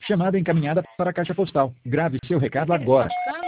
Chamada encaminhada para a caixa postal. Grave seu recado agora.